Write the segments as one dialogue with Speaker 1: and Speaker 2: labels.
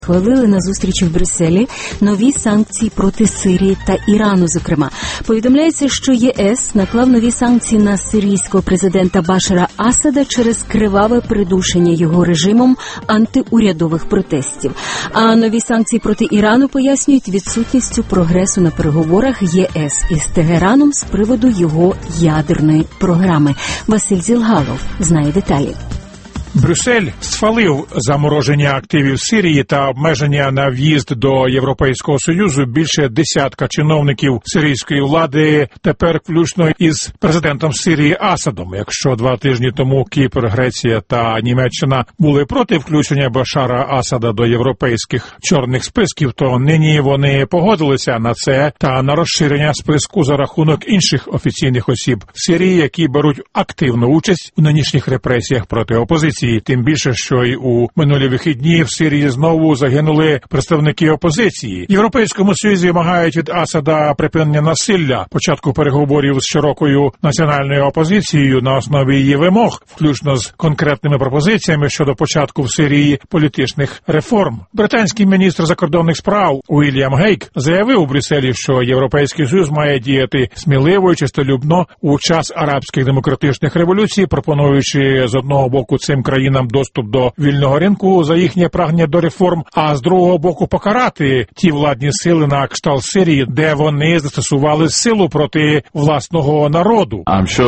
Speaker 1: Хвалили на зустрічі в Брюсселі нові санкції проти Сирії та Ірану, зокрема. Повідомляється, що ЄС наклав нові санкції на сирійського президента Башара Асада через криваве придушення його режимом антиурядових протестів. А нові санкції проти Ірану пояснюють відсутністю прогресу на переговорах ЄС із Тегераном з приводу його ядерної програми. Василь Зілгалов знає деталі.
Speaker 2: Брюссель схвалив замороження активів Сирії та обмеження на в'їзд до Європейського Союзу. Більше десятка чиновників сирійської влади тепер включно із президентом Сирії Асадом. Якщо 2 тижні тому Кіпр, Греція та Німеччина були проти включення Башара Асада до європейських чорних списків, то нині вони погодилися на це та на розширення списку за рахунок інших офіційних осіб Сирії, які беруть активну участь у нинішніх репресіях проти опозиції. Тим більше, що й у минулі вихідні в Сирії знову загинули представники опозиції. В Європейському Союзі вимагають від Асада припинення насилля, початку переговорів з широкою національною опозицією на основі її вимог, включно з конкретними пропозиціями щодо початку в Сирії політичних реформ. Британський міністр закордонних справ Уільям Гейк заявив у Брюсселі, що Європейський Союз має діяти сміливо і чистолюбно у час арабських демократичних революцій, пропонуючи з одного боку цим країнам доступ до вільного ринку за їхнє прагнення до реформ, а з другого боку покарати ті владні сили на кшталт Сирії, де вони застосували силу проти власного народу.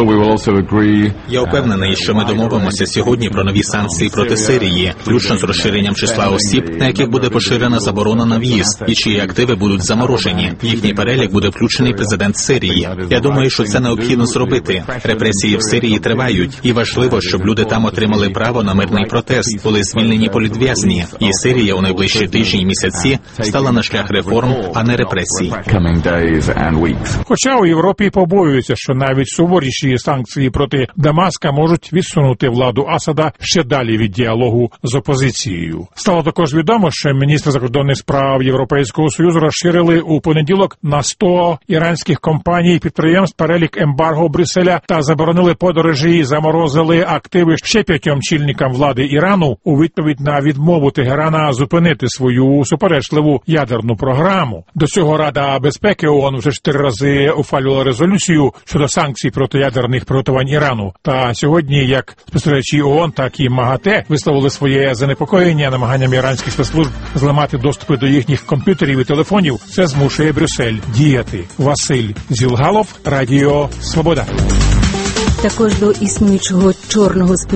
Speaker 3: Я впевнений, що ми домовимося сьогодні про нові санкції проти Сирії, включно з розширенням числа осіб, на яких буде поширена заборона на в'їзд, і чиї активи будуть заморожені. В їхній перелік буде включений президент Сирії. Я думаю, що це необхідно зробити. Репресії в Сирії тривають, і важливо, щоб люди там отримали право на мирний протест, були звільнені політв'язні, і Сирія у найближчі тижні і місяці стала на шлях реформ, а не репресій.
Speaker 2: Хоча у Європі побоюються, що навіть суворіші санкції проти Дамаска можуть відсунути владу Асада ще далі від діалогу з опозицією. Стало також відомо, що міністри закордонних справ Європейського Союзу розширили у понеділок на 100 іранських компаній і підприємств перелік ембарго Брюсселя та заборонили подорожі і заморозили активи ще 5 чільникам влади Ірану у відповідь на відмову Тегерана зупинити свою суперечливу ядерну програму. До цього Рада безпеки ООН вже 4 рази ухвалювала резолюцію щодо санкцій проти ядерних приготувань Ірану. Та сьогодні як спостерігачі ООН, так і МАГАТЕ висловили своє занепокоєння намаганням іранських спецслужб зламати доступи до їхніх комп'ютерів і телефонів. Це змушує Брюссель діяти. Василь Зілгалов, Радіо Свобода.
Speaker 1: Також до існуючого чорного списку